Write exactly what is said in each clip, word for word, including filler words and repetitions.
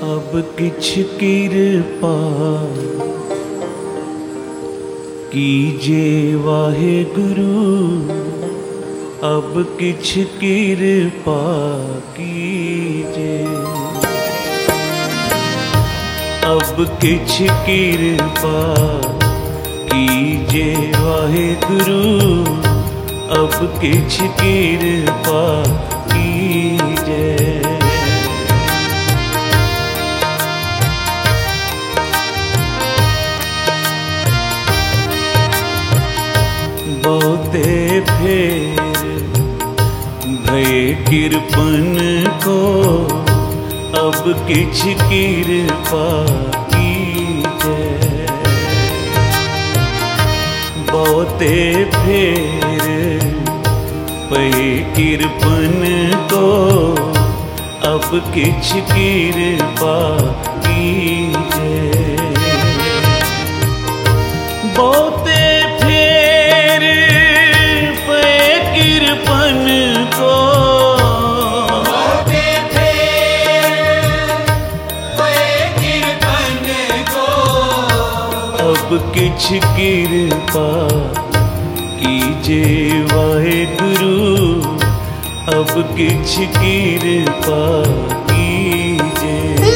अब किछ किरपा कीजे वाहे गुरु, अब किछ किरपा कीजे, अब किछ किरपा कीजे वाहे गुरु, अब किछ किरपा कीजे। बहुते फेर भय कृपन को, अब किछ किरपा कीजे। बहुते फेर भय कृपन को, अब किछ किरपा कीजे। बहुते फेर भय कृपन को, बहुते फेर भय कृपन को, अब किछ किरपा कीजे वाहेगुरु, अब किछ किरपा कीजे।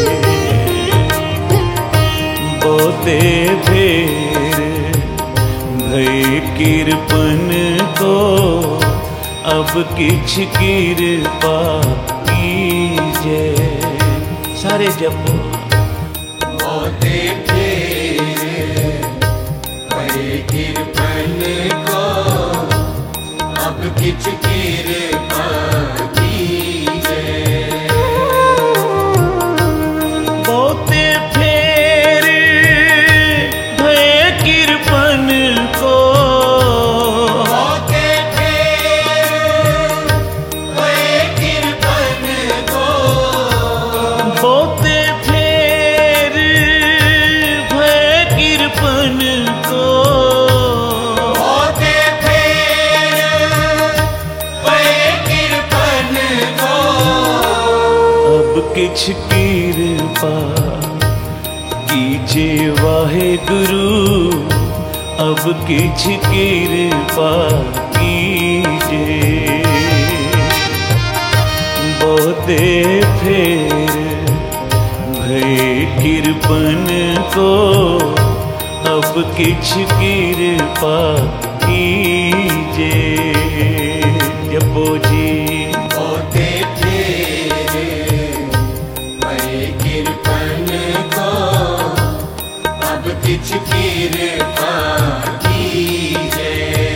बहुते फेर भय कृपन को, अब किछ किरपा कीजे। सारे जपो। बहुते फेर भय कृपन को, अब किछ किरपा कीजे। बहुते फेर भय कृपन को, बहुते फेर भय कृपन को, बहुते फेर भय कृपन को, बहुते फेर भय कृपन को, अब किछ किरपा कीजे वाहेगुरु, अब किछ किरपा कीजे। बहुते फेर भय कृपन को, अब किछ किरपा कीजे। जपो जी। बहुते फेर भय कृपन को, अब किछ किरपा कीजे।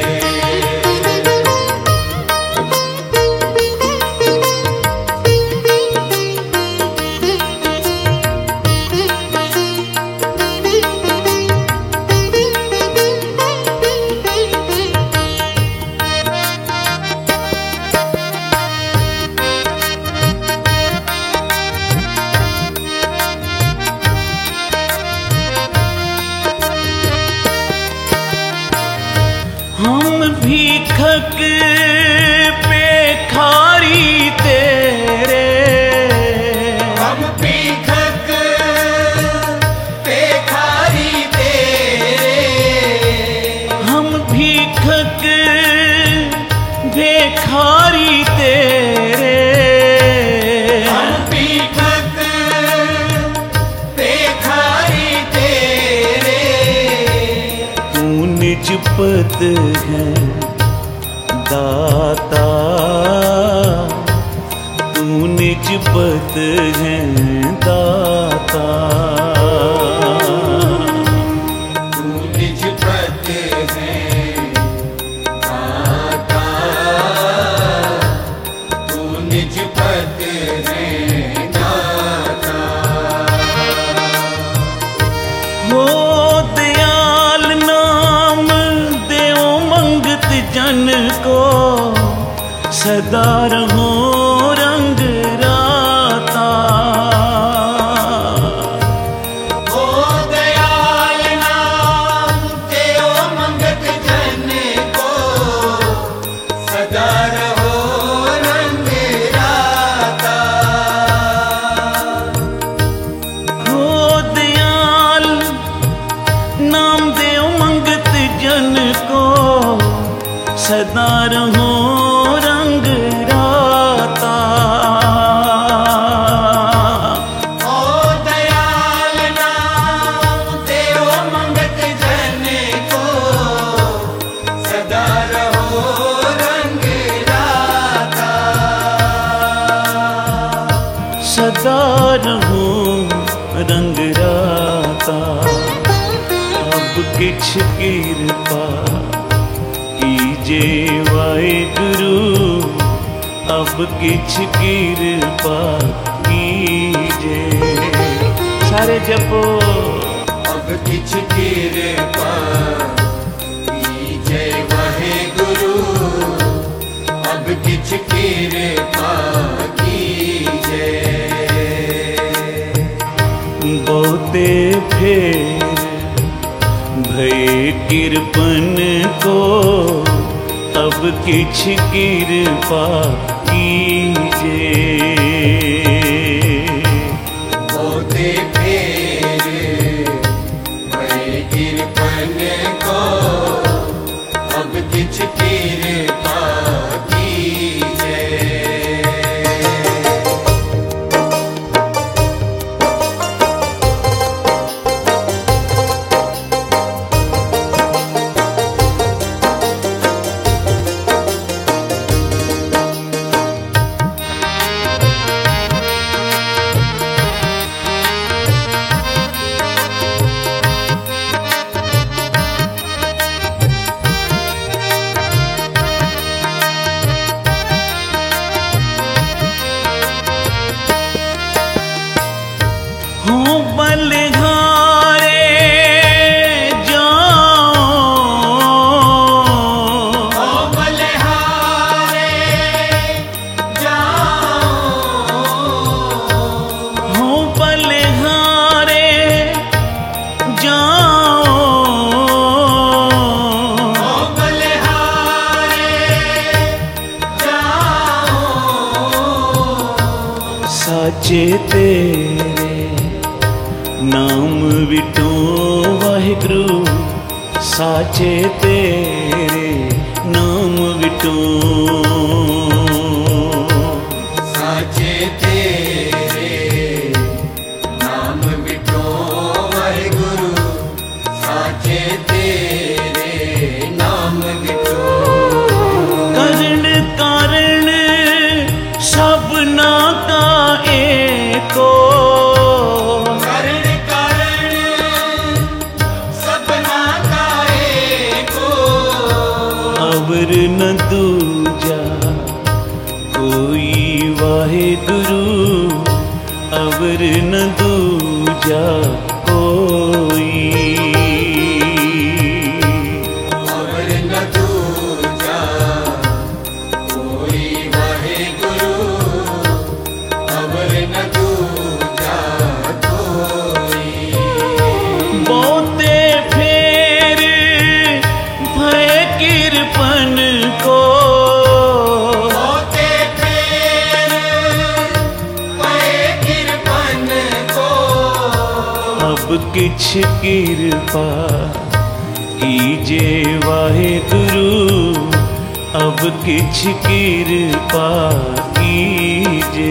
हम भीखक पेखारी तेरे, हम भीखक पेखारी तेरे, हम भीखक भेखारी तेरे। हम भीखक पेखारी तेरे, तू निज पद है दाता, तू निज पद है दाता। तू निज पद है दाता, तू निज पद है दाता। हो दयाल नाम देओ मंगत जन को, सदा रहो रंग राता। ओ दयाल नाम देओ मंगत जन को, सदा रहो रंग राता। सदा रहूं रंग राता। अब किछ कृपा कीजे वाहिगुरु, अब किछ कृपा कीजे। सारे जपो। अब किछ कृपा कीजे वाहिगुरु, अब किछ कृपा कीजे। बहुते फेर भय कृपन को, अब किछ कृपा कीजे। बहुते फेर भय कृपन को, अब किछ कृपा कीजे। हूँ बलिहारे जाऊं, ओ बलिहारे जाऊं, हूँ बलिहारे जाऊं, ओ बलिहारे जाऊं। साचे तेरे नाम विटो वाहिगुरु, साचे तेरे नाम विटो। साचे तेरे नाम विटो वाहिगुरु, साचे तेरे नाम विटो। करण कारण सबना का एको, करण कारण सबना का एको। अवर न दूजा कोई वाहिगुरु, अवर न दूजा कोई। अवर न दूजा कोई वाहिगुरु, अवर न दूजा कोई। बहुते फेर भय कृपन को, बहुते फेर भय कृपन को। अब किछ कृपा कीजे वाहिगुरु, अब किछ कृपा कीजे।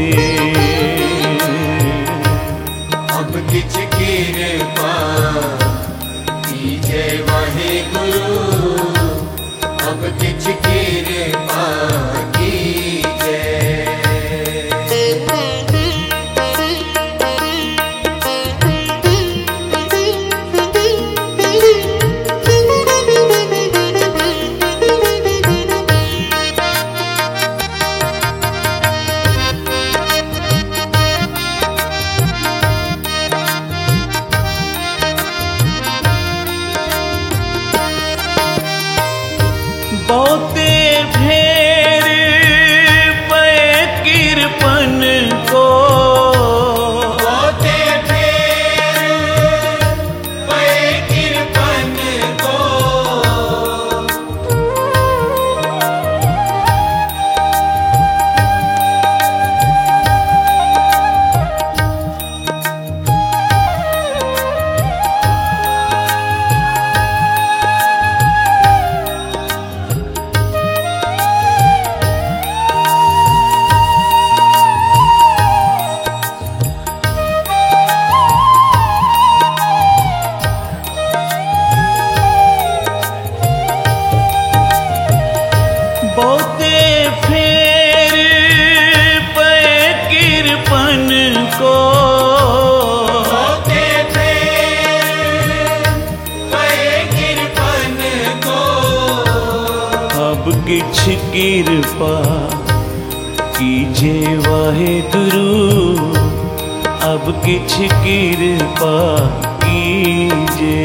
अब किछ कृपा कीजे वाहिगुरु, अब किछ कृपा कीजे। किरपा कीजे वाहेगुरु अब किछ किरपा कीजे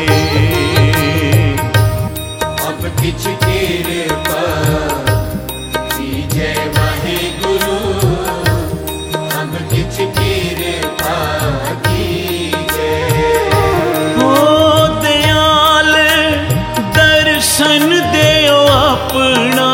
अब किछ किरपा कीजे वाहेगुरु अब किछ किरपा कीजे हो दयाल दर्शन देओ अपना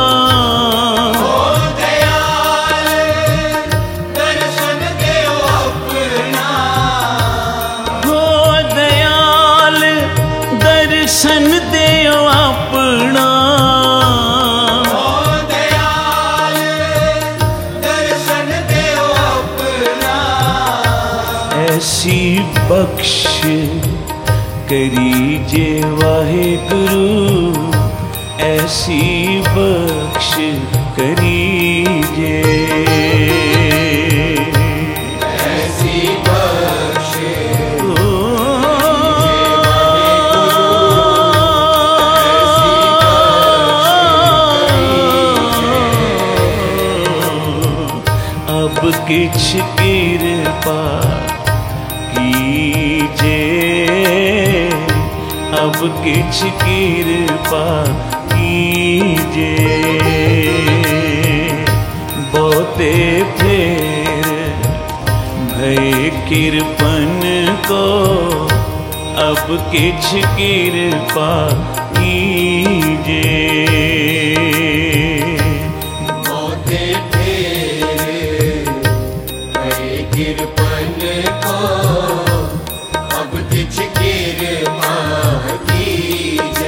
दर्शन देओ अपना ओ दयाल दर्शन देओ अपना ऐसी बख्श करीजे वाहेगुरु ऐसी बख्श करीजे ऐसी बख्श अब किछ किरपा कीजे अब किछ किरपा कीजे बहुते फेर भय किरपन को अब किछ किरपा कीजे मोते फेर भय किरपन को अब किछ किरपा कीजे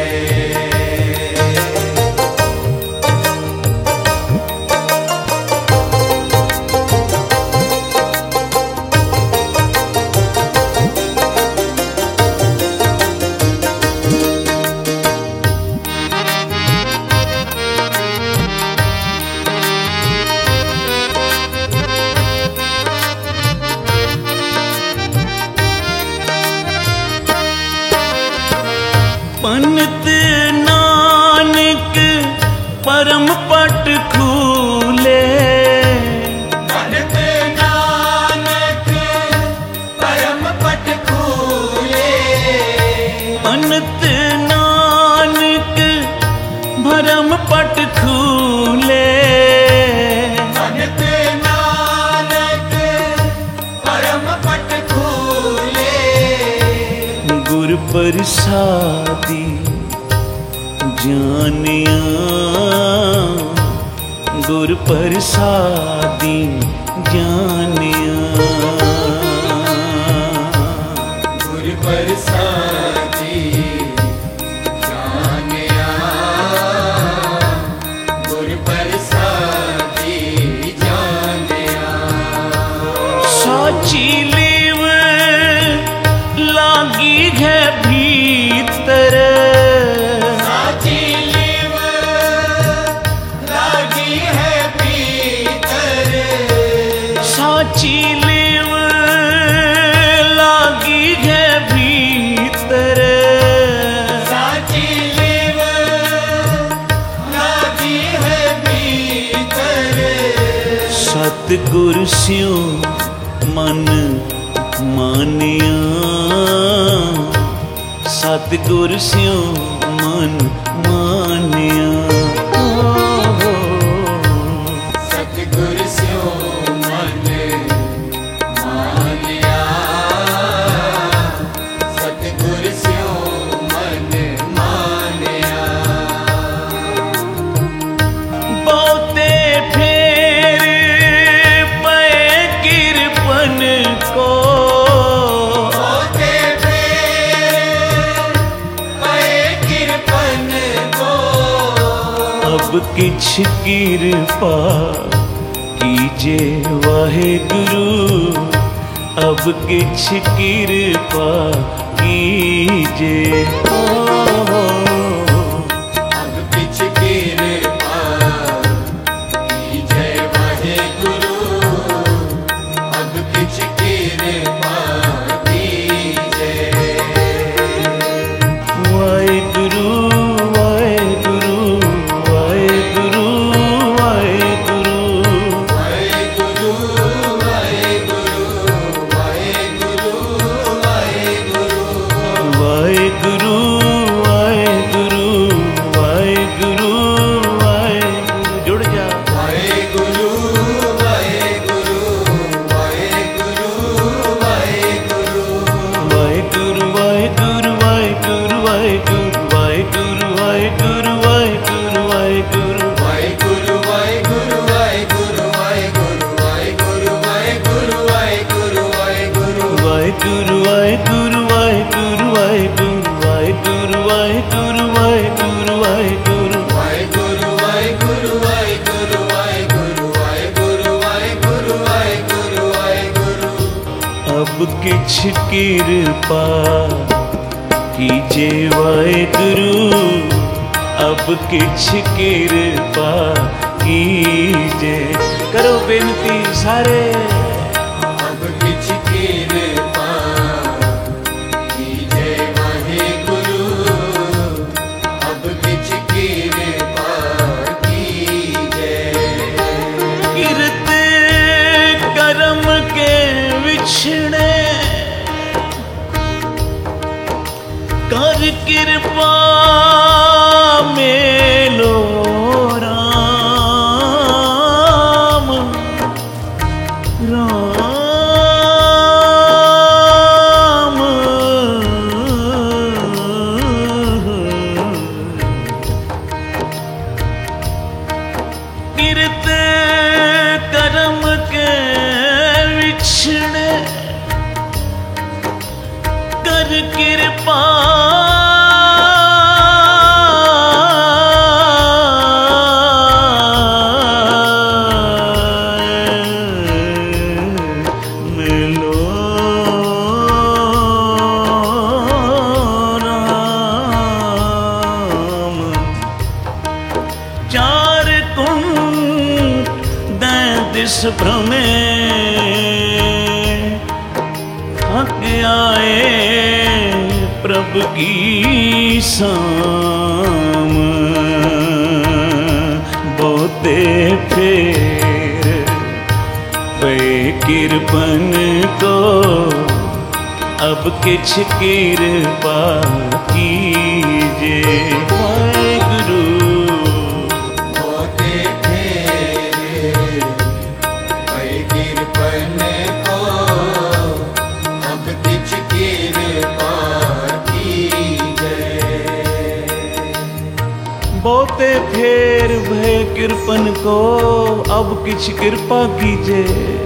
पंत नानक परम पट खूले पंत नानक परम पट खूले पंत नानक भरम पट खूले पंत नानक परम पट खूले गुर प्रसादी जानिया गुर प्रसादी जानिया गुर प्रसादी जानिया गुर प्रसादी जानिया साची लीव लागी है भीतर साची लीव लागी है भीतर साची लीव लागी है भीतर साची लीव लागी है भीतर सतगुर स्यों मन मानिया सतगुर स्यों मन मानिया सतगुर स्यों मन मानिया सतगुर स्यों मन मानिया बहुते फेर पे किरपन को होते फेर पए किरपन को अब किछ किरपा कीजे वाहेगुरु अब किछ किरपा कीजे अब किछ किरपा कीजे वाहेगुरु अब किछ किरपा कीजे वाहेगुरु वाहेगुरु वाहेगुरु वाहेगुरु वाहेगुरु वाहेगुरु वाहेगुरु वाहेगुरु वाहेगुरु वाहेगुरु वाहेगुरु वाहेगुरु वाहेगुरु वाहेगुरु वाहेगुरु वाहेगुरु वाहेगुरु वाहेगुरु वाहेगुरु। अब किछ कृपा कीजे वाहेगुरु, अब किछ कृपा कीजे। करो बेनती सारे। अब किछ कृपा कीजे वाहेगुरु, अब किछ कृपा कीजे। किरत करम के विछड़े कर कृपा मेलो राम राम। किरत करम के विछड़े कर कृपा मिलो राम। चार कुंड दैदिस भ्रमे थक आए प्रभु की शाम। बहुते फेर पे कृपन को, अब किछ कृपा कीजे वाहेगुरु। होते फेरे पै कृपन को, अब किछ कृपा कीजे। बहुते फेर भय कृपन को, अब किछ कृपा कीजे।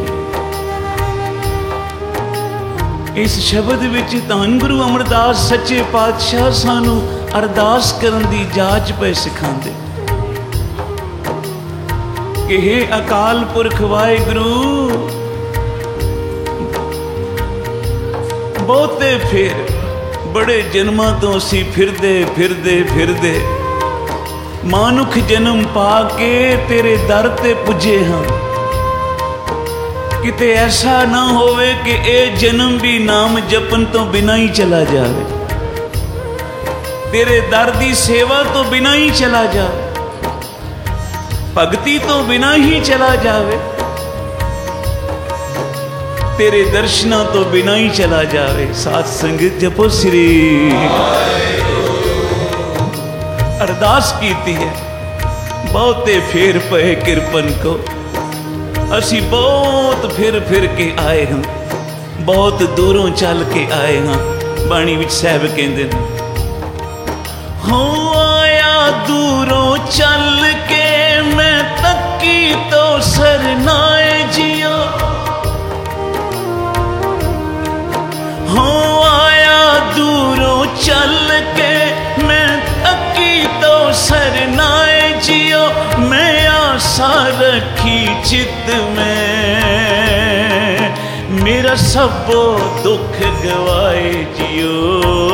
इस शब्द विच धन गुरु अमरदास सच्चे पातशाह सानू अरदास करन दी जाच पे सिखांदे कि हे अकाल पुरख वाहेगुरु, बहुते फेर बड़े जन्मां तो असी फिरदे फिरदे फिरदे मानुख जन्म पाके तेरे दर ते पुजे हाँ। किते ऐसा ना होवे कि ए जन्म भी नाम जपन तो बिना ही चला जावे, तेरे दर दी सेवा तो बिना ही चला जावे, भक्ति तो बिना ही चला जावे, तेरे दर्शना तो बिना ही चला जावे। साथ संगत जपो श्री अरदास कीती है। बहुते फेर पे कृपन को, असी बहुत फिर फिर के आए हैं, बहुत दूरों चल के आए हैं। बाणी विच साहब कहंदे ने, हो आया दूरों चल के मैं तकी तो सरनाए जियो। हो आया दूरों चल के मैं तकी तो सरनाए जियो। मैं आशा रखी चित में मेरा सब दुख गवाए जियो।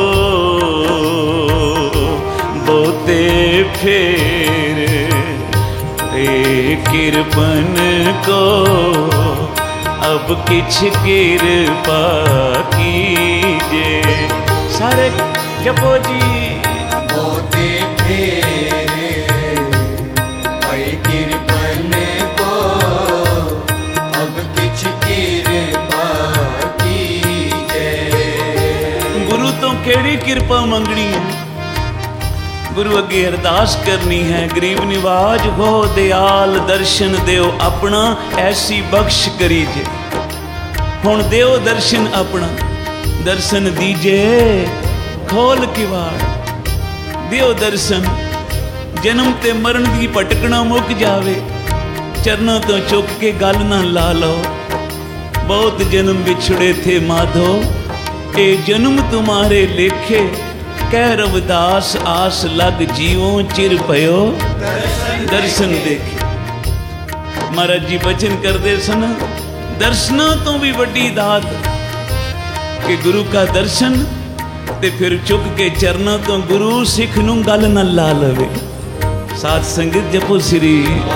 बहुते फेर हे कृपन को, अब किछ कृपा कीजे। सारे जपो जी। होते फेरे पै कृपन को, अब किछ कृपा कीजे। गुरु तो केड़ी कृपा मंगनी है, गुरु अगे अरदास करनी है। गरीब निवाज हो दयाल दर्शन देओ अपना, ऐसी बख्श करीजे। हुण देओ दर्शन अपना, दर्शन दीजे खोल किवाड़। दियो दर्शन, जन्म ते मरण की भटकना मुक जावे। चरणों तो चुक के गल ना ला लो। बहुत जन्म बिछड़े थे माधो, ए जन्म तुम्हारे लेखे, कह रविदास आस लग जीवों चिर पयो दर्शन देखे। महाराज जी बचन करते सन, दर्शना तो भी वड्डी दात कि गुरु का दर्शन ते फिर चुक के चरना तो गुरु सिख नूं गल न ला लवे। साध संगत जपो श्री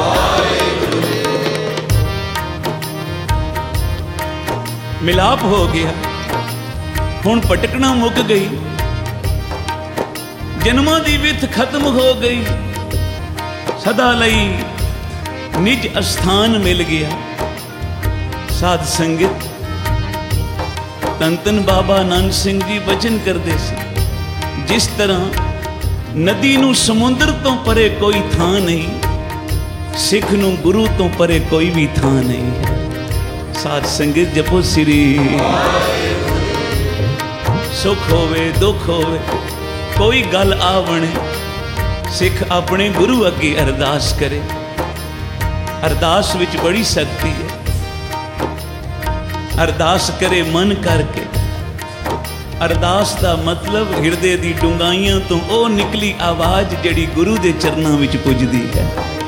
मिलाप हो गया, हुण भटकना मुक गई, जन्मां दी विथ खत्म हो गई, सदा लई निज अस्थान मिल गया। साध संगत धन धन बाबा नानक सिंह जी वचन करते सी, जिस तरह नदी नूं समुंदर तो परे कोई थां नहीं, सिख नूं गुरु तो परे कोई भी थां नहीं है। साध संगत जपो श्री सुख होवे दुख होवे कोई गल आवणे, सिख अपने गुरु अगे अरदास करे। अरदास विच बड़ी शक्ति है, अरदास करे मन करके। अरदास का मतलब हिरदे दी डुंगाइयां तो ओ निकली आवाज जिहड़ी गुरु दे चरनां विच पुजदी है।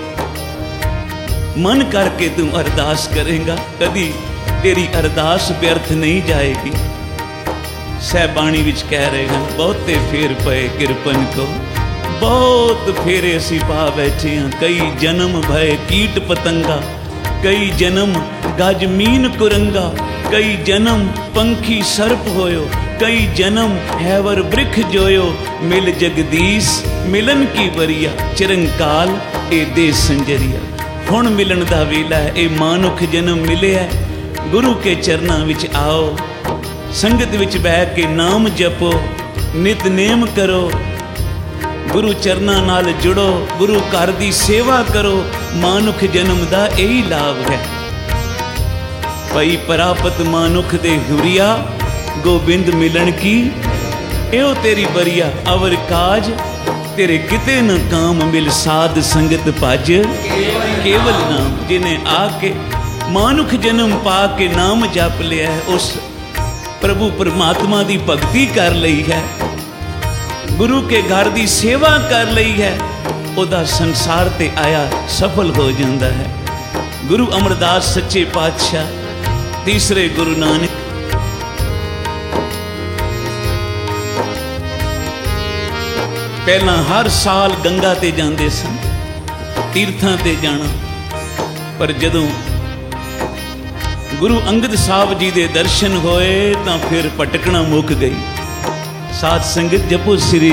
मन करके तू अरदास करेगा, कभी तेरी अरदास व्यर्थ नहीं जाएगी। सहबाणी विच कह रहे हैं, बहुते फेर पए किरपन को, बहुत फेरे असी पा बैठे हैं। कई जन्म भय कीट पतंगा, कई जन्म गज मीन कुरंगा, कई जन्म पंखी सर्प होयो, कई जन्म हैवर वृख जोयो। मिल जगदीश मिलन की बरिया, चिरंकाल ए दे संजरिया। हुण मिलन दा वेला है, ए मानुख जन्म मिले है। गुरु के चरनां विच आओ, संगत विच बह के नाम जपो, नितनेम करो, गुरु चरनां नाल जुड़ो, गुरु घर दी सेवा करो। मानुख जन्म दा यही लाभ है। पई परापत मानुख दे हुरिया, गोबिंद मिलन की एओ तेरी बरिया। अवर काज तेरे किते न काम, मिल साध संगत भज केवल नाम। जिन्हें आके मानुख जन्म पा के नाम जप लिया है, उस प्रभु परमात्मा की भगती कर लई है, गुरु के घर की सेवा कर लई है, उदा संसार ते आया सफल हो जाता है। गुरु अमरदास सच्चे पातशाह, तीसरे गुरु नानक, पहला हर साल गंगा ते जाते सन, तीर्थां ते जाना। पर जदों गुरु अंगद साहब जी दे दर्शन होए तां फिर भटकना मुक गई। साध संगत जपो श्री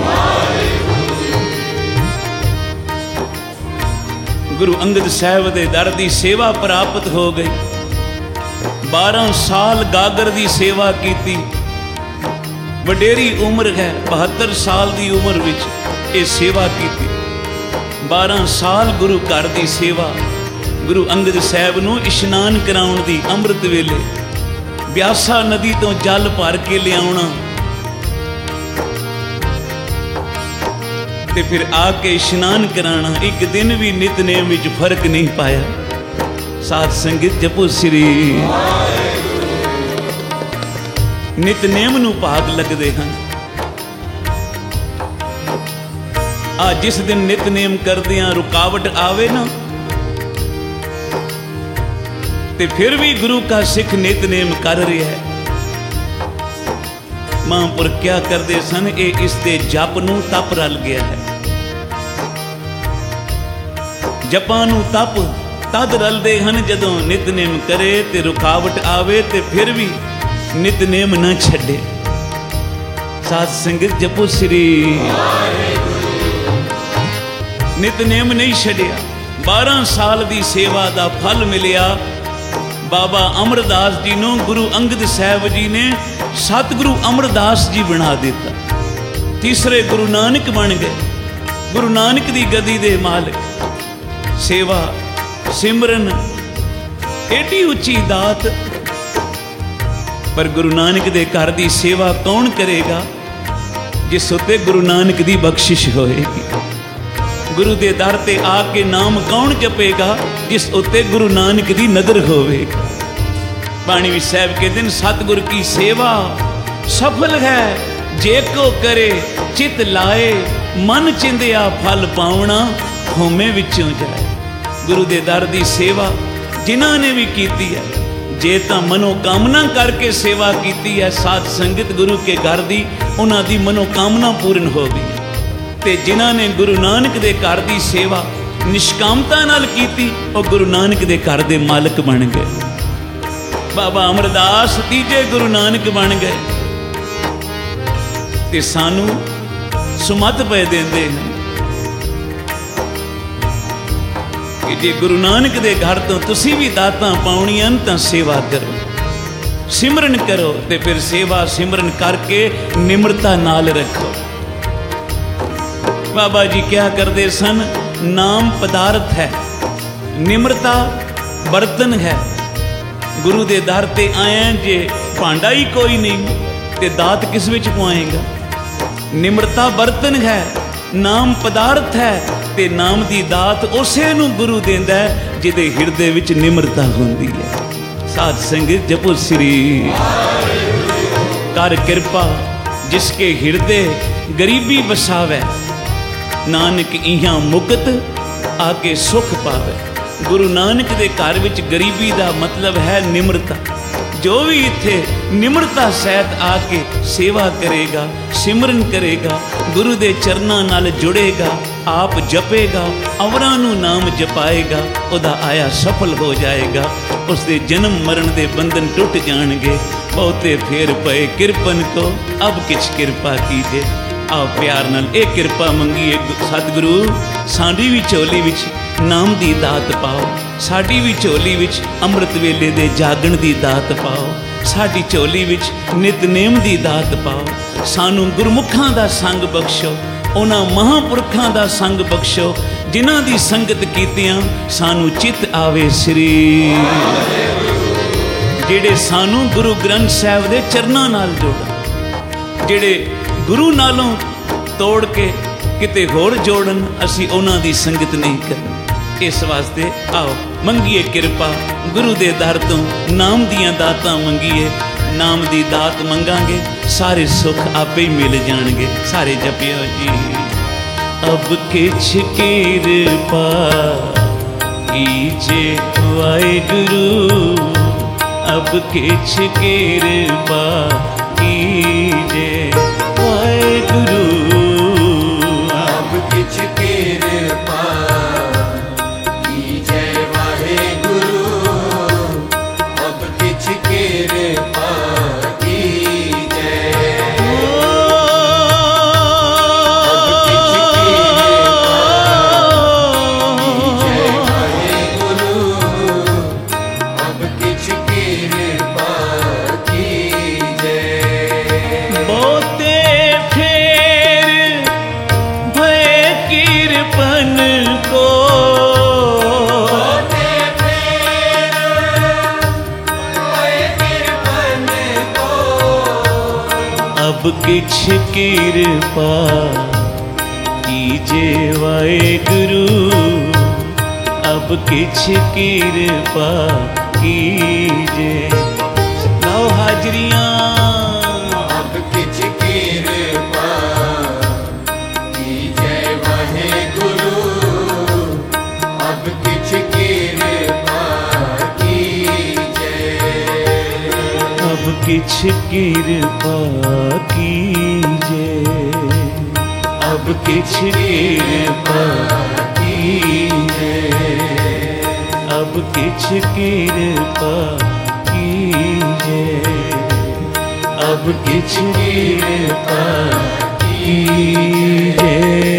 गुरु अंगद साहब दे दर दी सेवा प्राप्त हो गई। बारह साल गागर दी सेवा की, वडेरी उम्र है, बहत्तर साल की उम्र विच ये सेवा की। बारह साल गुरु घर की सेवा, गुरु अंगद साहब नूं इशनान कराउण दी, अमृत वेले ब्यासा नदी तो जल भर के लियाउणा ते फिर आके इशनान कराना। एक दिन भी नितनेम विच फर्क नहीं पाया। साध संगत जपो श्री नितनेम नूं भाग लगते हैं। आ जिस दिन नितनेम करदे हां रुकावट आवे ना, ते फिर भी गुरु का सिख नितनेम कर रहा है। महापुर क्या करते सन, ये इसके जप नूं तप रल गया है। जपां नूं तप तद रलते हैं जदों नितनेम करे ते रुकावट आवे, ते फिर भी नितनेम न छड्डे। साध संगत जपो श्री नितनेम नहीं छड्डिया। बारह साल की सेवा का फल मिलिया। बाबा अमरदास जी नूं गुरु अंगद साहब जी ने सतगुरु अमरदास जी बना दिता। तीसरे गुरु नानक बन गए। गुरु नानक की गदी दे मालिक। सेवा सिमरन एडी उच्ची दात, पर गुरु नानक दे घर की सेवा कौन करेगा जिस उत्ते गुरु नानक की बख्शिश होएगी। गुरु दे दर ते आके नाम कौन जपेगा जिस उत्ते गुरु नानक की नदर होवेगी। बाणी विच साहब के दिन सतगुर की सेवा सफल है जे को करे चित लाए, मन चिंदिया फल पावना होमे विचों जाए। गुरु दे दर दी सेवा जिन्हां ने भी कीती है, जे तां मनोकामना करके सेवा कीती है, साध संगत गुरु के घर दी उन्हां दी मनोकामना पूर्ण हो गई। ते जिन्हां ने गुरु नानक दे घर दी सेवा निष्कामता नाल कीती, वो गुरु नानक दे घर दे मालक बन गए। बाबा अमरदास तीजे गुरु नानक बन गए ते सानू सुमत पे देंदे हैं कि जे गुरु नानक दे घर तो तुसी भी दातां पाउणियां तां सेवा करो, सिमरन करो, ते फिर सेवा सिमरन करके निम्रता नाल रखो। बाबा जी क्या करते सन? नाम पदार्थ है, निम्रता बर्तन है। गुरु दे दर ते आए जे भांडा ही कोई नहीं ते दात किस विच पवाएगा? निम्रता बर्तन है, नाम पदार्थ है, ते नाम दी दात उसे नूं गुरु देंदा है जिहदे हिरदे विच निम्रता हुंदी है। साध संगत जपो श्री कर कृपा जिसके हिरदे गरीबी बसावे, नानक इहां मुकत आके सुख पावे। गुरु नानक दे घर विच गरीबी दा मतलब है निम्रता। जो भी इत्थे निम्रता सहित आके सेवा करेगा, सिमरन करेगा, गुरु दे चरनां नाल जुड़ेगा, आप जपेगा, अवरां नूं नाम जपाएगा, उहदा आया सफल हो जाएगा। उसदे जन्म मरण दे बंधन टुट जाणगे। बहुते फेर पए किरपन को अब किछ किरपा कीजे। आओ प्यार नाल ये किरपा मंगीए, सतगुरु साडी भी झोली विच नाम दी दात पाओ, साडी भी झोली विच अमृत वेले दे जागण दी दात पाओ, साडी झोली विच नितनेम दी दात पाओ। सानू गुरमुखां दा संग बख्शो, उन्हां महापुरखां दा संग बख्शो जिन्हां दी संगत कीतियां सानू चित आवे श्री, जेड़े सानू गुरु ग्रंथ साहिब दे चरनां नाल जोड़न, जेड़े गुरु नालों तोड़ के किते होर जोड़न, असी उन्हां दी संगत नहीं करनी। इस वास्ते आओ मंगीए किरपा गुरु दे दर तो, नाम दियां दातां मंगीए। नाम दी दात मंगांगे सारे सुख आपे ही मिल जाणगे। सारे जपियो जी। अब किछ किरपा कीजे वाहिगुरु, अब किछ किरपा कीजे वाहिगुरु, अब किछ किरपा कीजे वाहिगुरु, अब किछ किरपा कीजे, अब किछ किरपा कीजे वाहिगुरु, अब किछ किरपा कीजे। बहुते फेर भय किरपन को, बहुते फेर भय किरपन को, अब किछ किरपा कीजे वाहिगुरु, अब किछ किरपा कीजे। लाओ हाजरियां। अब किछ किरपा कीजे वाहिगुरु, अब किछ किरपा कीजे, अब किछ किरपा कीजे, अब किछ किरपा कीजे, अब किछ किरपा कीजे, अब किछ किरपा कीजे।